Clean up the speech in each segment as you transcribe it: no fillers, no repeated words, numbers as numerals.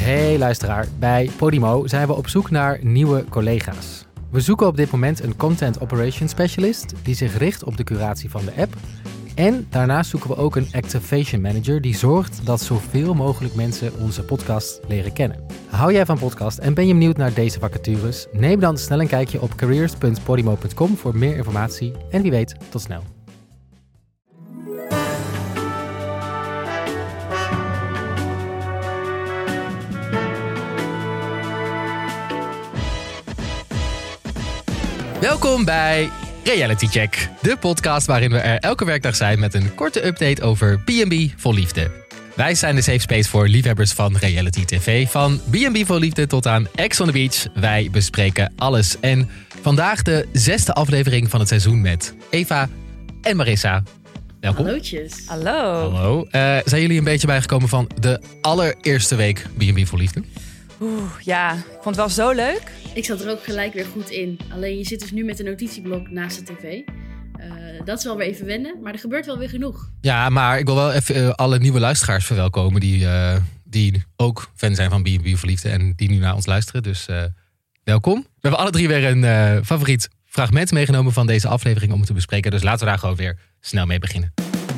Hey luisteraar, bij Podimo zijn we op zoek naar nieuwe collega's. We zoeken op dit moment een Content Operations Specialist die zich richt op de curatie van de app. En daarnaast zoeken we ook een Activation Manager die zorgt dat zoveel mogelijk mensen onze podcast leren kennen. Hou jij van podcast en ben je benieuwd naar deze vacatures? Neem dan snel een kijkje op careers.podimo.com voor meer informatie en wie weet, tot snel. Welkom bij Reality Check, de podcast waarin we er elke werkdag zijn met een korte update over B&B Vol Liefde. Wij zijn de safe space voor liefhebbers van reality tv, van B&B Vol Liefde tot aan Ex on the Beach. Wij bespreken alles. En vandaag de 6e aflevering van het seizoen met Eva en Marissa. Welkom. Hallootjes. Hallo. Zijn jullie een beetje bijgekomen van de allereerste week B&B Vol Liefde? Ja, ik vond het wel zo leuk. Ik zat er ook gelijk weer goed in. Alleen je zit dus nu met een notitieblok naast de tv. Dat is wel weer even wennen, maar er gebeurt wel weer genoeg. Ja, maar ik wil wel even alle nieuwe luisteraars verwelkomen die ook fan zijn van B&B Vol Liefde en die nu naar ons luisteren. Dus welkom. We hebben alle drie weer een favoriet fragment meegenomen van deze aflevering om te bespreken. Dus laten we daar gewoon weer snel mee beginnen.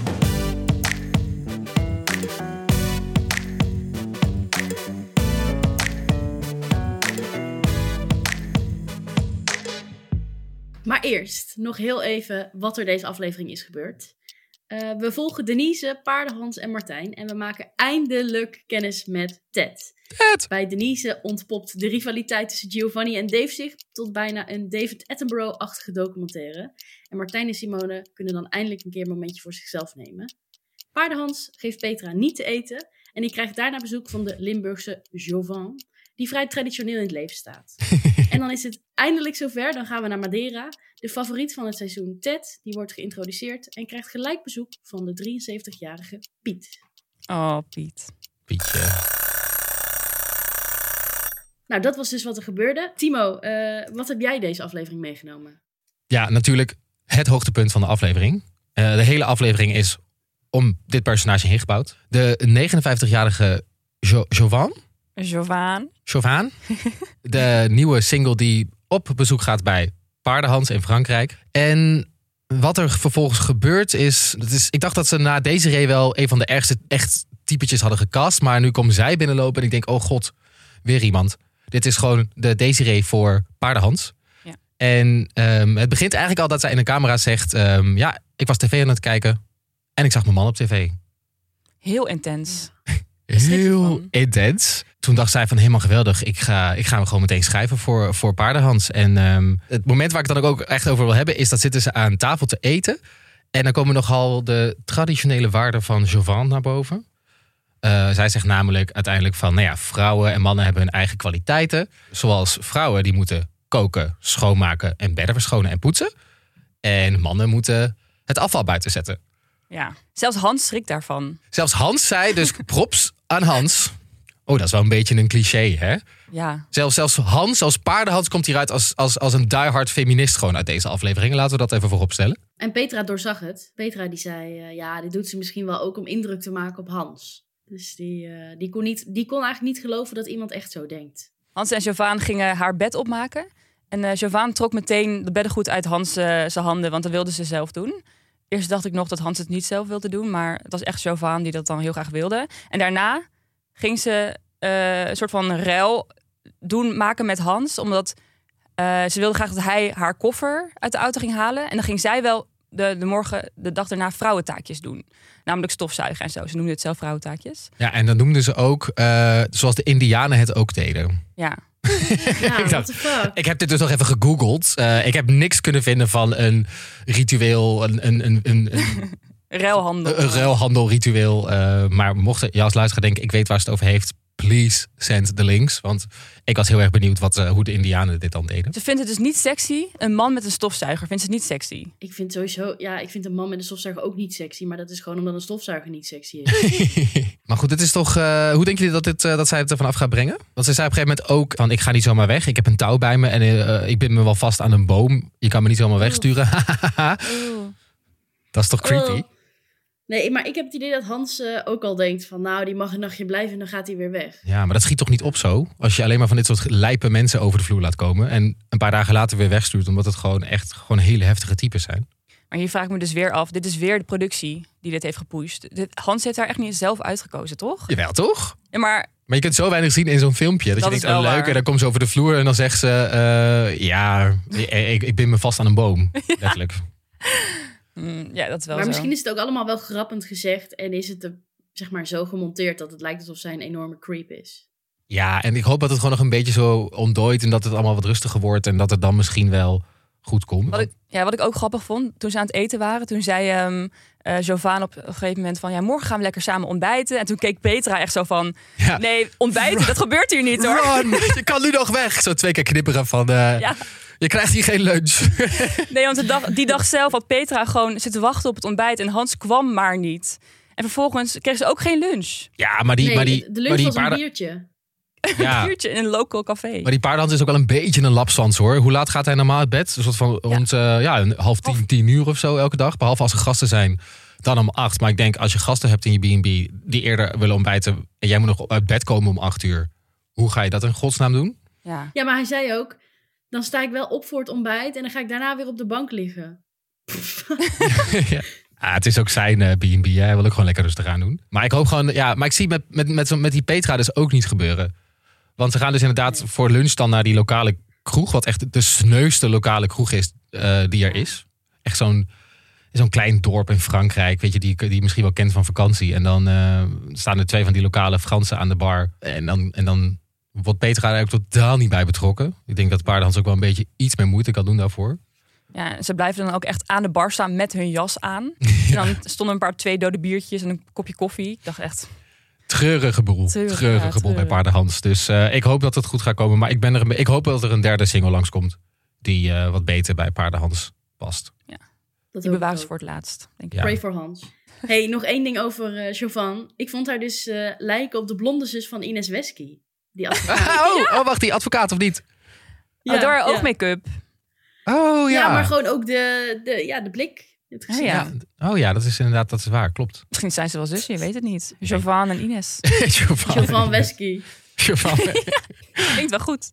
Maar eerst nog heel even wat er deze aflevering is gebeurd. We volgen Denise, Paardenhans en Martijn en we maken eindelijk kennis met Ted. Bij Denise ontpopt de rivaliteit tussen Giovanni en Dave zich tot bijna een David Attenborough-achtige documentaire. En Martijn en Simone kunnen dan eindelijk een keer een momentje voor zichzelf nemen. Paardenhans geeft Petra niet te eten en die krijgt daarna bezoek van de Limburgse Jovan, die vrij traditioneel in het leven staat. En dan is het eindelijk zover, dan gaan we naar Madeira. De favoriet van het seizoen, Ted, die wordt geïntroduceerd en krijgt gelijk bezoek van de 73-jarige Piet. Oh, Piet. Pietje. Nou, dat was dus wat er gebeurde. Timo, wat heb jij deze aflevering meegenomen? Ja, natuurlijk het hoogtepunt van de aflevering. De hele aflevering is om dit personage heen gebouwd. De 59-jarige Jovan, de nieuwe single die op bezoek gaat bij Paardenhans in Frankrijk. En wat er vervolgens gebeurt is, ik dacht dat ze na Desiree wel een van de ergste echt typetjes hadden gecast. Maar nu komt zij binnenlopen en ik denk, oh god, weer iemand. Dit is gewoon de Desiree voor Paardenhans. Ja. En het begint eigenlijk al dat zij in de camera zegt, ja, ik was tv aan het kijken en ik zag mijn man op tv. Heel intens. Heel intens. Toen dacht zij van helemaal geweldig. Ik ga gewoon meteen schrijven voor Paardenhans. En het moment waar ik het dan ook echt over wil hebben is dat zitten ze aan tafel te eten. En dan komen nogal de traditionele waarden van Jovan naar boven. Zij zegt namelijk uiteindelijk van, nou ja, vrouwen en mannen hebben hun eigen kwaliteiten. Zoals vrouwen die moeten koken, schoonmaken en bedden verschonen en poetsen. En mannen moeten het afval buiten zetten. Ja, zelfs Hans schrikt daarvan. Zelfs Hans zei, dus props aan Hans. Oh, dat is wel een beetje een cliché, hè? Ja. Zelfs Hans, als Paardenhans, komt hieruit als een diehard feminist gewoon uit deze aflevering. Laten we dat even voorop stellen. En Petra doorzag het. Petra die zei, ja, dit doet ze misschien wel ook om indruk te maken op Hans. Dus die kon eigenlijk niet geloven dat iemand echt zo denkt. Hans en Jovan gingen haar bed opmaken. En Jovan trok meteen de beddengoed uit Hans zijn handen, want dat wilde ze zelf doen. Eerst dacht ik nog dat Hans het niet zelf wilde doen, maar het was echt Jovan die dat dan heel graag wilde. En daarna ging ze een soort van ruil maken met Hans, omdat ze wilde graag dat hij haar koffer uit de auto ging halen. En dan ging zij wel de dag daarna vrouwentaakjes doen. Namelijk stofzuigen en zo. Ze noemde het zelf vrouwentaakjes. Ja, en dan noemden ze ook, zoals de Indianen het ook deden. Ja. Ja, what the fuck? Ik heb dit dus nog even gegoogeld. Ik heb niks kunnen vinden van een ritueel, een ruilhandel. Een ruilhandelritueel. Maar mocht je als luisteraar denken, ik weet waar ze het over heeft, please send the links. Want ik was heel erg benieuwd hoe de Indianen dit dan deden. Ze vindt het dus niet sexy. Een man met een stofzuiger vindt ze het niet sexy. Ik vind sowieso, ik vind een man met een stofzuiger ook niet sexy. Maar dat is gewoon omdat een stofzuiger niet sexy is. Maar goed, dit is toch, hoe denken jullie dat zij het ervan af gaat brengen? Want ze zei op een gegeven moment ook van, ik ga niet zomaar weg. Ik heb een touw bij me en ik bind me wel vast aan een boom. Je kan me niet zomaar wegsturen. Dat is toch creepy? Nee, maar ik heb het idee dat Hans ook al denkt van... nou, die mag een nachtje blijven en dan gaat hij weer weg. Ja, maar dat schiet toch niet op zo? Als je alleen maar van dit soort lijpe mensen over de vloer laat komen... en een paar dagen later weer wegstuurt... omdat het gewoon hele heftige types zijn. Maar hier vraag ik me dus weer af. Dit is weer de productie die dit heeft gepusht. Hans heeft daar echt niet zelf uitgekozen, toch? Jawel, toch? Ja, maar je kunt zo weinig zien in zo'n filmpje. Dat je denkt, leuk. Waar. En dan komt ze over de vloer en dan zegt ze... ik bind me vast aan een boom. Letterlijk. Ja, dat is wel maar zo. Misschien is het ook allemaal wel grappend gezegd... en is het zeg maar zo gemonteerd dat het lijkt alsof zij een enorme creep is. Ja, en ik hoop dat het gewoon nog een beetje zo ontdooit... en dat het allemaal wat rustiger wordt... en dat het dan misschien wel goed komt. Wat ik ook grappig vond, toen ze aan het eten waren... toen zei Jovan op een gegeven moment van... ja, morgen gaan we lekker samen ontbijten. En toen keek Petra echt zo van... ja. Nee, ontbijten, dat gebeurt hier niet, hoor. Run, je kan nu nog weg. Zo 2 keer knipperen van... ja. Je krijgt hier geen lunch. Nee, want die dag zelf had Petra gewoon zitten wachten op het ontbijt... en Hans kwam maar niet. En vervolgens kreeg ze ook geen lunch. Ja, maar de lunch was een biertje. Ja. Een biertje in een local café. Maar die paardenhand is ook wel een beetje een lapswans, hoor. Hoe laat gaat hij normaal uit bed? Een soort van rond 9:30, 10:00 of zo elke dag. Behalve als er gasten zijn, dan om 8:00. Maar ik denk, als je gasten hebt in je B&B die eerder willen ontbijten... en jij moet nog uit bed komen om 8:00. Hoe ga je dat in godsnaam doen? Ja, maar hij zei ook... dan sta ik wel op voor het ontbijt... en dan ga ik daarna weer op de bank liggen. Ja. Het is ook zijn B&B. Hij wil ook gewoon lekker rustig aan doen. Maar ik hoop gewoon... Ja, maar ik zie met die Petra dus ook niet gebeuren. Want ze gaan dus inderdaad voor lunch dan naar die lokale kroeg... wat echt de sneuste lokale kroeg is die er is. Echt zo'n klein dorp in Frankrijk... weet je, die je misschien wel kent van vakantie. En dan staan er 2 van die lokale Fransen aan de bar. En dan wordt Petra er ook totaal niet bij betrokken. Ik denk dat paardenhans ook wel een beetje iets meer moeite kan doen daarvoor. Ja, ze blijven dan ook echt aan de bar staan met hun jas aan. Ja. En dan stonden een paar 2 dode biertjes en een kopje koffie. Ik dacht echt... Treurige boel bij paardenhans. Dus ik hoop dat het goed gaat komen. Maar ik hoop dat er een 3e single langskomt. Die wat beter bij paardenhans past. Ja, die bewaren ze voor het laatst. Denk ik. Ja. Pray for Hans. Hey, nog 1 ding over Jovan. Ik vond haar dus lijken op de blonde zus van Ines Wesky. Die advocaat. Wacht, die advocaat of niet? Ja, door haar oogmake-up. Oh ja. Ja, maar gewoon ook de blik. Oh ja, dat is waar, klopt. Misschien zijn ze wel zussen, je weet het niet. Jovan en Ines. Jovan Wesky. Jovan. Klinkt wel goed.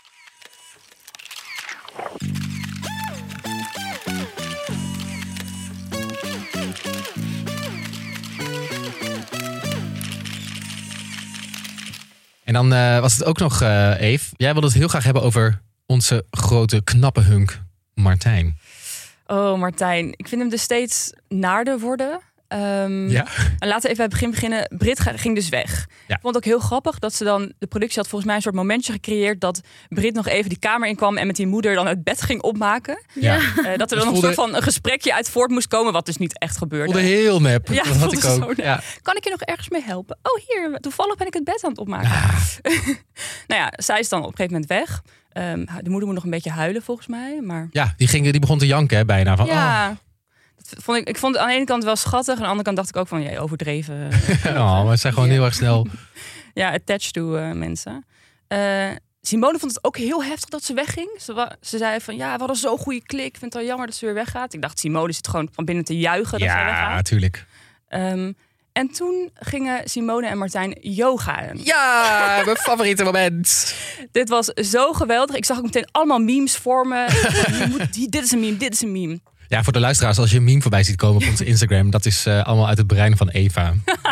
En dan was het ook nog, Eve. Jij wilde het heel graag hebben over onze grote knappe hunk Martijn. Oh, Martijn. Ik vind hem dus steeds naarder worden. Ja. En laten we even bij het begin beginnen. Brit ging dus weg. Ja. Ik vond het ook heel grappig dat ze dan... De productie had volgens mij een soort momentje gecreëerd... dat Brit nog even die kamer in kwam... en met die moeder dan uit bed ging opmaken. Ja. Dat er dan nog een soort van een gesprekje uit voort moest komen... wat dus niet echt gebeurde. Voelde heel nep. Ja, dat had ik ook. Ja. Kan ik je nog ergens mee helpen? Oh, hier. Toevallig ben ik het bed aan het opmaken. Nou ja, zij is dan op een gegeven moment weg. De moeder moet nog een beetje huilen, volgens mij. Maar... Ja, die begon te janken, hè, bijna. Van, ja. Ik vond het aan de ene kant wel schattig. Aan de andere kant dacht ik ook van, jij overdreven. Maar het zijn gewoon heel erg snel. Ja, attached to mensen. Simone vond het ook heel heftig dat ze wegging. Ze zei van, ja, we hadden zo'n goede klik. Ik vind het al jammer dat ze weer weggaat. Ik dacht, Simone zit gewoon van binnen te juichen dat zij weggaat. Ja, natuurlijk. En toen gingen Simone en Martijn yogaën. Ja, mijn favoriete moment. Dit was zo geweldig. Ik zag ook meteen allemaal memes vormen. Dit is een meme. Ja, voor de luisteraars, als je een meme voorbij ziet komen op onze Instagram... dat is allemaal uit het brein van Eva.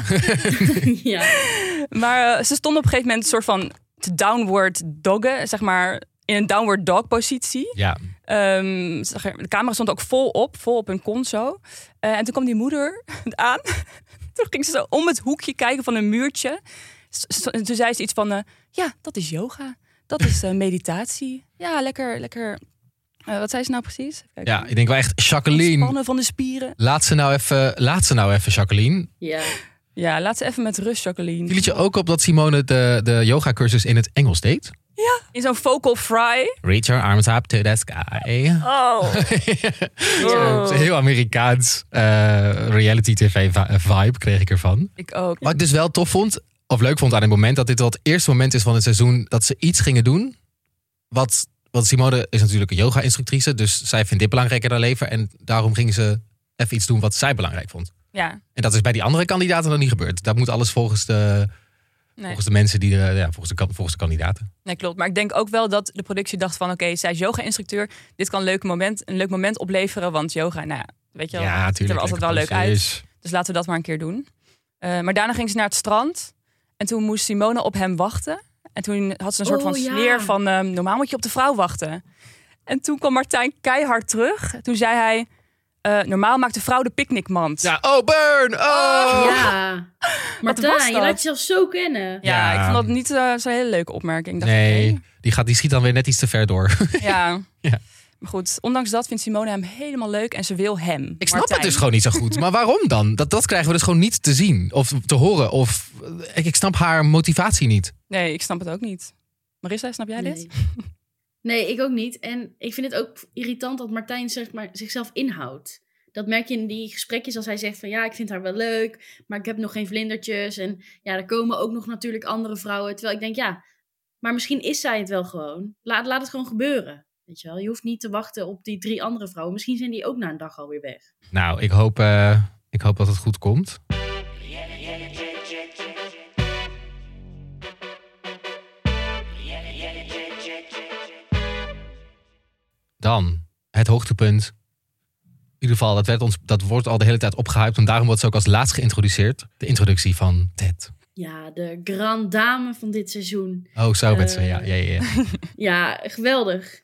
Ja. Maar ze stonden op een gegeven moment een soort van te downward doggen. Zeg maar in een downward dog positie. Ja. De camera stond ook vol op hun kont zo. En toen kwam die moeder aan. Toen ging ze zo om het hoekje kijken van een muurtje. En toen zei ze iets van... ja, dat is yoga. Dat is meditatie. Ja, lekker... wat zei ze nou precies? Ja, ik denk wel echt, Jacqueline. Spannen van de spieren. Laat ze nou even, Jacqueline. Ja, laat ze even met rust, Jacqueline. Viel het je ook op dat Simone de yogacursus in het Engels deed? Ja, in zo'n vocal fry. Reach your arms up to the sky. Oh. Heel Amerikaans reality tv vibe kreeg ik ervan. Ik ook. Wat ik dus wel tof vond, of leuk vond aan het moment... dat dit wel het eerste moment is van het seizoen... dat ze iets gingen doen wat Simone is natuurlijk een yoga-instructrice... dus zij vindt dit belangrijker dan leven... en daarom ging ze even iets doen wat zij belangrijk vond. Ja. En dat is bij die andere kandidaten nog niet gebeurd. Dat moet alles volgens de mensen die volgens de kandidaten. Nee, klopt. Maar ik denk ook wel dat de productie dacht van oké, zij is yoga-instructeur. Dit kan een leuk moment opleveren, want yoga, nou ja, weet je wel, het ziet er altijd wel leuk uit. Dus laten we dat maar een keer doen. Maar daarna ging ze naar het strand en toen moest Simone op hem wachten. En toen had ze een soort van sneer van normaal moet je op de vrouw wachten. En toen kwam Martijn keihard terug. Toen zei hij, normaal maakt de vrouw de picknickmand. Ja, oh burn! Oh! Ja. Martijn, je laat jezelf zo kennen. Ja, ik vond dat niet zo'n hele leuke opmerking. Dacht nee, die schiet dan weer net iets te ver door. Ja. Maar goed, ondanks dat vindt Simone hem helemaal leuk en ze wil hem. Ik snap het dus gewoon niet zo goed. Maar waarom dan? Dat krijgen we dus gewoon niet te zien of te horen. Of ik snap haar motivatie niet. Nee, ik snap het ook niet. Marissa, snap jij dit? Nee, ik ook niet. En ik vind het ook irritant dat Martijn zichzelf inhoudt. Dat merk je in die gesprekjes als hij zegt van ja, ik vind haar wel leuk, maar ik heb nog geen vlindertjes. En ja, er komen ook nog natuurlijk andere vrouwen. Terwijl ik denk, ja, maar misschien is zij het wel gewoon. Laat het gewoon gebeuren. Weet je wel, je hoeft niet te wachten op die 3 andere vrouwen. Misschien zijn die ook na een dag alweer weg. Nou, ik hoop dat het goed komt. Dan het hoogtepunt. In ieder geval, dat wordt al de hele tijd opgehyped. En daarom wordt ze ook als laatst geïntroduceerd. De introductie van Ted. Ja, de grand dame van dit seizoen. Oh, zo met ze. Ja. Ja, geweldig.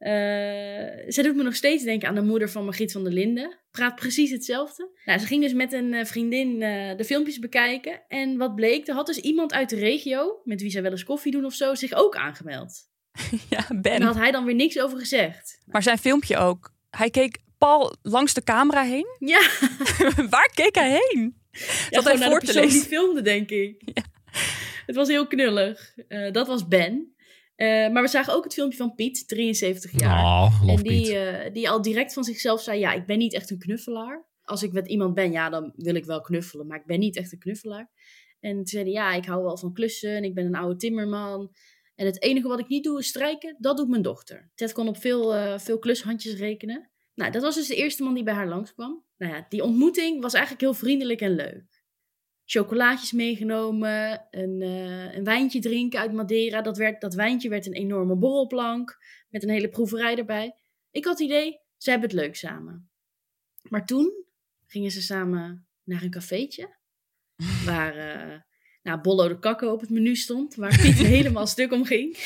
Zij doet me nog steeds denken aan de moeder van Margriet van der Linden. Praat precies hetzelfde. Nou, ze ging dus met een vriendin de filmpjes bekijken. En wat bleek, er had dus iemand uit de regio, met wie zij wel eens koffie doen of zo, zich ook aangemeld. Ja, Ben. En daar had hij dan weer niks over gezegd. Maar zijn filmpje ook. Hij keek pal langs de camera heen. Ja. Waar keek hij heen? Ja, hij naar de persoon die filmde, denk ik. Ja. Het was heel knullig. Dat was Ben. Maar we zagen ook het filmpje van Piet, 73 jaar. Oh, en die al direct van zichzelf zei, ja, ik ben niet echt een knuffelaar. Als ik met iemand ben, ja, dan wil ik wel knuffelen. Maar ik ben niet echt een knuffelaar. En toen zei hij, ja, ik hou wel van klussen. En ik ben een oude timmerman. En het enige wat ik niet doe is strijken. Dat doet mijn dochter. Ted kon op veel klushandjes rekenen. Nou, dat was dus de eerste man die bij haar langskwam. Nou ja, die ontmoeting was eigenlijk heel vriendelijk en leuk. Chocolaatjes meegenomen, een wijntje drinken uit Madeira. Dat wijntje werd een enorme borrelplank met een hele proeverij erbij. Ik had het idee, ze hebben het leuk samen. Maar toen ze samen naar een cafeetje waar Bollo de Kakko op het menu stond, waar Piet helemaal stuk om ging.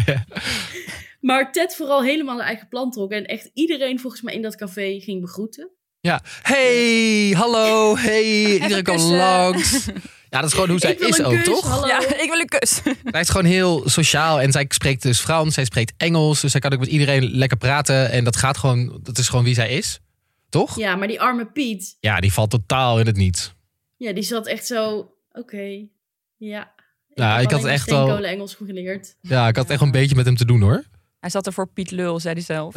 Maar Ted vooral helemaal de eigen plan trok en echt iedereen volgens mij in dat café ging begroeten. Ja, hey, hallo, hey, iedereen kan langs. Ja, dat is gewoon hoe zij is ook, toch? Hallo. Ja, ik wil een kus. Zij is gewoon heel sociaal en zij spreekt dus Frans, zij spreekt Engels. Dus zij kan ook met iedereen lekker praten en dat is gewoon wie zij is, toch? Ja, maar die arme Piet. Ja, die valt totaal in het niet. Ja, die zat echt zo, oké, ja. Ik had echt al Engels geleerd. Ja, ik had echt een beetje met hem te doen, hoor. Hij zat er voor Piet Lul, zei hij zelf.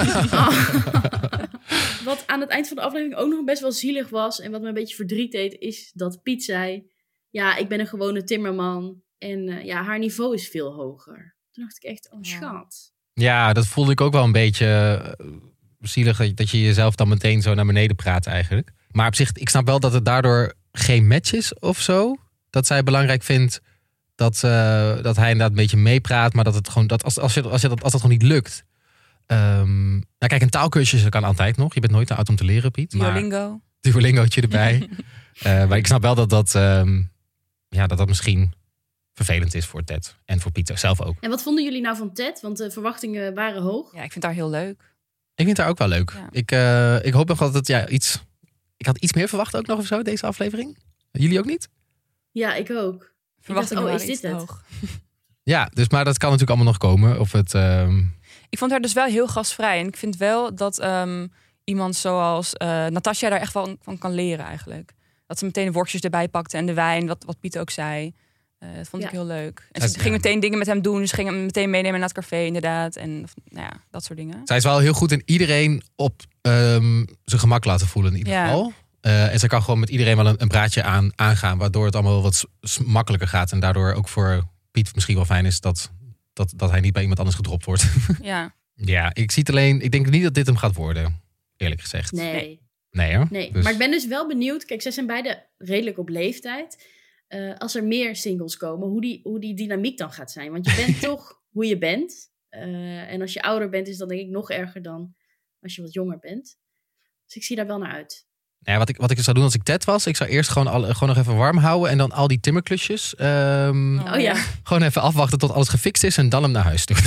Wat aan het eind van de aflevering ook nog best wel zielig was en wat me een beetje verdriet deed, is dat Piet zei, ja, ik ben een gewone timmerman en haar niveau is veel hoger. Toen dacht ik echt, oh schat. Ja, dat voelde ik ook wel een beetje zielig, dat je jezelf dan meteen zo naar beneden praat eigenlijk. Maar op zich, ik snap wel dat het daardoor geen match is of zo. Dat zij belangrijk vindt dat hij inderdaad een beetje meepraat, maar dat het gewoon, dat als dat gewoon niet lukt. Nou kijk, een taalkursus kan altijd nog. Je bent nooit te oud om te leren, Piet. Duolingo. Duolingootje erbij. Maar ik snap wel dat misschien vervelend is voor Ted. En voor Piet zelf ook. En wat vonden jullie nou van Ted? Want de verwachtingen waren hoog. Ja, ik vind haar heel leuk. Ik vind haar ook wel leuk. Ja. Ik hoop nog dat het iets... Ik had iets meer verwacht ook nog of zo, deze aflevering. Jullie ook niet? Ja, ik ook. Verwachtingen is dit het? Hoog. Ja, dus, maar dat kan natuurlijk allemaal nog komen. Of het... Ik vond haar dus wel heel gastvrij. En ik vind wel dat iemand zoals Natasja daar echt van kan leren eigenlijk. Dat ze meteen de worstjes erbij pakte en de wijn, wat Piet ook zei. Dat vond ik heel leuk. En ze ging meteen dingen met hem doen. Ze ging hem meteen meenemen naar het café inderdaad. En dat soort dingen. Zij is wel heel goed in iedereen op zijn gemak laten voelen in ieder geval. En ze kan gewoon met iedereen wel een praatje aangaan. Waardoor het allemaal wat makkelijker gaat. En daardoor ook voor Piet misschien wel fijn is dat hij niet bij iemand anders gedropt wordt. Ja. Ja, ik denk niet dat dit hem gaat worden. Eerlijk gezegd. Nee. Nee hoor. Nee, Dus... maar ik ben dus wel benieuwd. Kijk, zij zijn beide redelijk op leeftijd. Als er meer singles komen, hoe die dynamiek dan gaat zijn. Want je bent toch hoe je bent. En als je ouder bent, is dat denk ik nog erger dan als je wat jonger bent. Dus ik zie daar wel naar uit. Ja, wat ik zou doen als ik Ted was, ik zou eerst gewoon nog even warm houden en dan al die timmerklusjes. Gewoon even afwachten tot alles gefixt is en dan hem naar huis doen.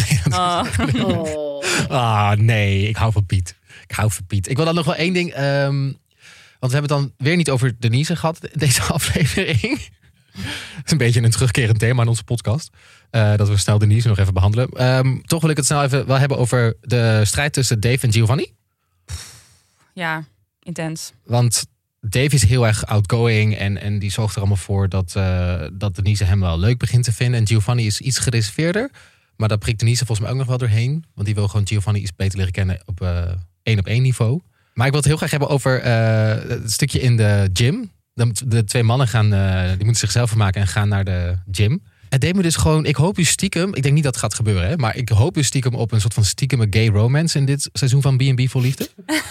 Nee, ik hou van Piet. Ik wil dan nog wel één ding. Want we hebben het dan weer niet over Denise gehad, deze aflevering. Het is een beetje een terugkerend thema in onze podcast. Dat we snel Denise nog even behandelen. Toch wil ik het snel even wel hebben over de strijd tussen Dave en Giovanni. Ja, intens. Want Dave is heel erg outgoing en die zorgt er allemaal voor dat Denise hem wel leuk begint te vinden. En Giovanni is iets gereserveerder. Maar dat prikt Denise volgens mij ook nog wel doorheen. Want die wil gewoon Giovanni iets beter leren kennen op 1-op-1 niveau. Maar ik wil het heel graag hebben over het stukje in de gym. De twee mannen die moeten zichzelf vermaken en gaan naar de gym. En Dave moet dus gewoon, ik hoop u stiekem, ik denk niet dat het gaat gebeuren, hè, maar ik hoop u stiekem op een soort van stiekeme gay romance in dit seizoen van B&B Vol Liefde.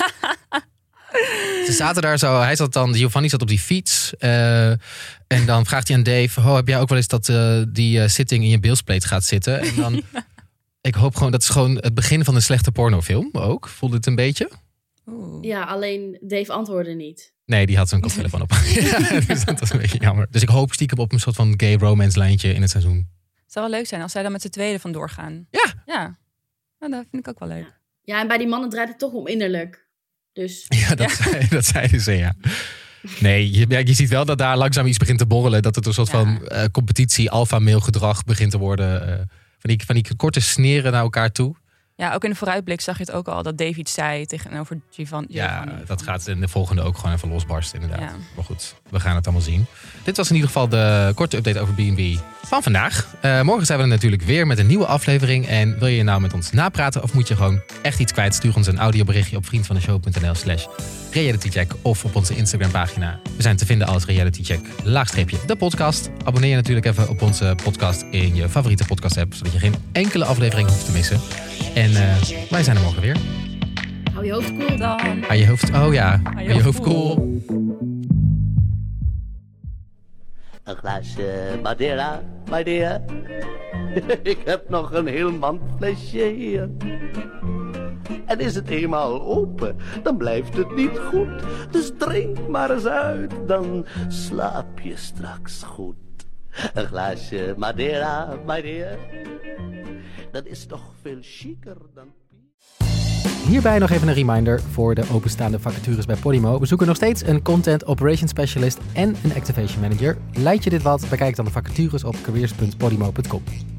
Ze zaten daar zo, Giovanni zat op die fiets. En dan vraagt hij aan Dave, heb jij ook wel eens dat die zitting in je bilspleet gaat zitten? En dan, ik hoop gewoon, dat is gewoon het begin van een slechte pornofilm ook. Voelde het een beetje? Oeh. Ja, alleen Dave antwoordde niet. Nee, die had zijn koptelefoon op. Dus dat was een beetje jammer. Dus ik hoop stiekem op een soort van gay romance lijntje in het seizoen. Het zou wel leuk zijn als zij dan met z'n tweeën vandoor gaan. Ja. Nou, dat vind ik ook wel leuk. Ja, en bij die mannen draait het toch om innerlijk. Dus... Ja, dat zeiden ze, ja. Nee, je ziet wel dat daar langzaam iets begint te borrelen. Dat het een soort van competitie, alpha-male gedrag begint te worden. Van die korte sneren naar elkaar toe. Ja, ook in de vooruitblik zag je het ook al dat David zei tegenover Giovanni. Ja, dat gaat in de volgende ook gewoon even losbarsten inderdaad. Ja. Maar goed, we gaan het allemaal zien. Dit was in ieder geval de korte update over B&B van vandaag. Morgen zijn we er natuurlijk weer met een nieuwe aflevering. En wil je nou met ons napraten of moet je gewoon echt iets kwijt? Stuur ons een audioberichtje op vriendvandeshow.nl/realitycheck of op onze Instagram pagina. We zijn te vinden als realitycheck_de podcast. Abonneer je natuurlijk even op onze podcast in je favoriete podcast app, zodat je geen enkele aflevering hoeft te missen. En wij zijn er morgen weer. Hou je hoofd koel dan. Hou je hoofd... Oh ja, hou je hoofd koel. Een glaasje Madeira, my dear. Ik heb nog een heel mandflesje hier. En is het eenmaal open, dan blijft het niet goed. Dus drink maar eens uit, dan slaap je straks goed. Een glaasje Madeira, my dear. Dat is toch veel chiquer dan... Hierbij nog even een reminder voor de openstaande vacatures bij Podimo. We zoeken nog steeds een Content Operations Specialist en een Activation Manager. Lijkt je dit wat? Bekijk dan de vacatures op careers.podimo.com.